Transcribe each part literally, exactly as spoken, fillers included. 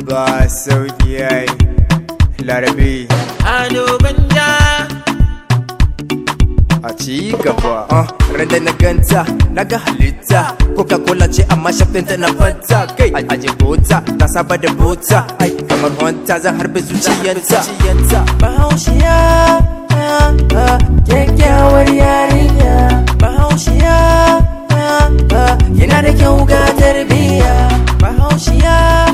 ba sauki yayi larabi ado banja a ci gaba uh, randa na ganta naga halitta Coca-Cola ce amma shafinta na fanta kai aje bota ta saba da bota ai kamar wanta zan harbe zuciyanta Bahaushiya kyakkyawar yarinya Bahaushiya yana da kyau ga tarbiyya Bahaushiya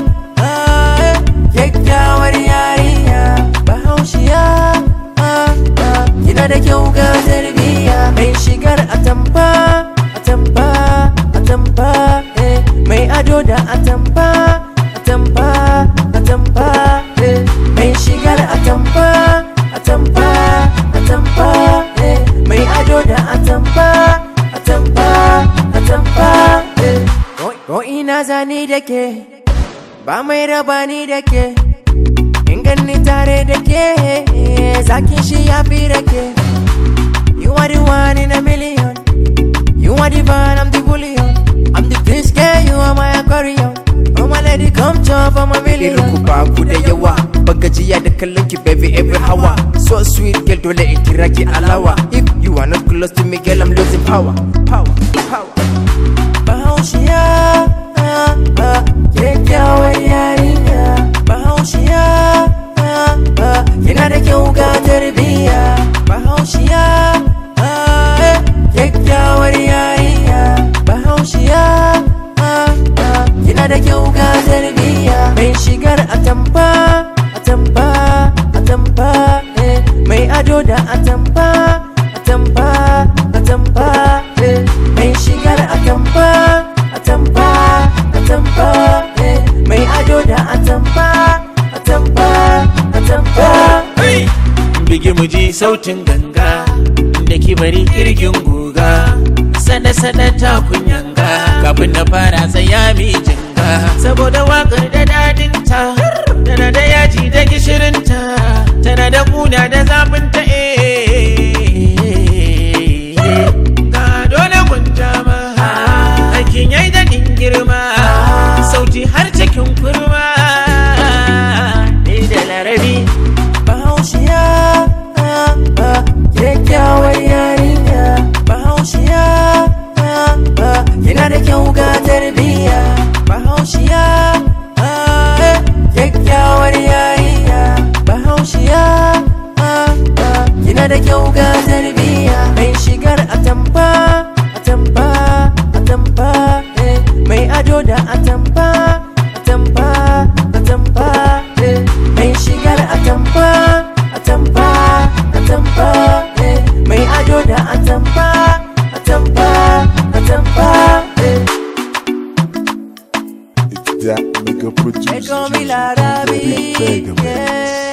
kyakkyawar yarinya Bahaushiya yana da kyau ga tarbiyya mai shigar atamfa atamfa atamfa eh mai ado da atamfa atamfa atamfa eh mai shigar atamfa atamfa atamfa eh mai ado da atamfa atamfa atamfa eh ko ina zani dake ba mai raba ni dake in ganni tare dake zakin shi ya fi rake. You are the one in a million. You are the van, I'm the bullion. I'm the prince girl, you are my accordion. Oh my lady, come chop for my million. Irin ku ba ku da yawa bagajiya da kallon ki baby every hour. So sweet girl dole in kira ki alawa. If you are not close to me girl I'm losing power. Power, power. Bahaushiya kyakkyawar yarinya Bahaushiya yana da kyau ga tarbiyya Bahaushiya kyakkyawar yarinya Bahaushiya yana da kyau ga tarbiyya mai shigar atamfa atamfa atamfa eh mai ado da atamfa atamfa atamfa eh mai shigar atamfa atamfa atamfa eh mai ado da atamfa atamfa atamfa bige mu ji sautin ganga da kibari kirgin guga sada sada ta kunyanga kafin na fara tsaya mi jinga saboda wakar da dadin ta tana da yaji da gishirin ta tana da kuna da zafin ta eh ga dole gunja ma aikin yayi da girma sauti har cikin kurma ni da larabi Bahaushiya kyakkyawar yarinya Bahaushiya yana da kyau ga tarbiyya Bahaushiya kyakkyawar yarinya Bahaushiya yana da kyau ga tarbiyya mai shigar atamfa atamfa atamfa eh mai ado da atamfa atamfa atamfa eh mai shigar atamfa atamfa atamfa eh mai ado da atamfa atamfa atamfa eh It's that nigga producer. They call me Larabi, yeah.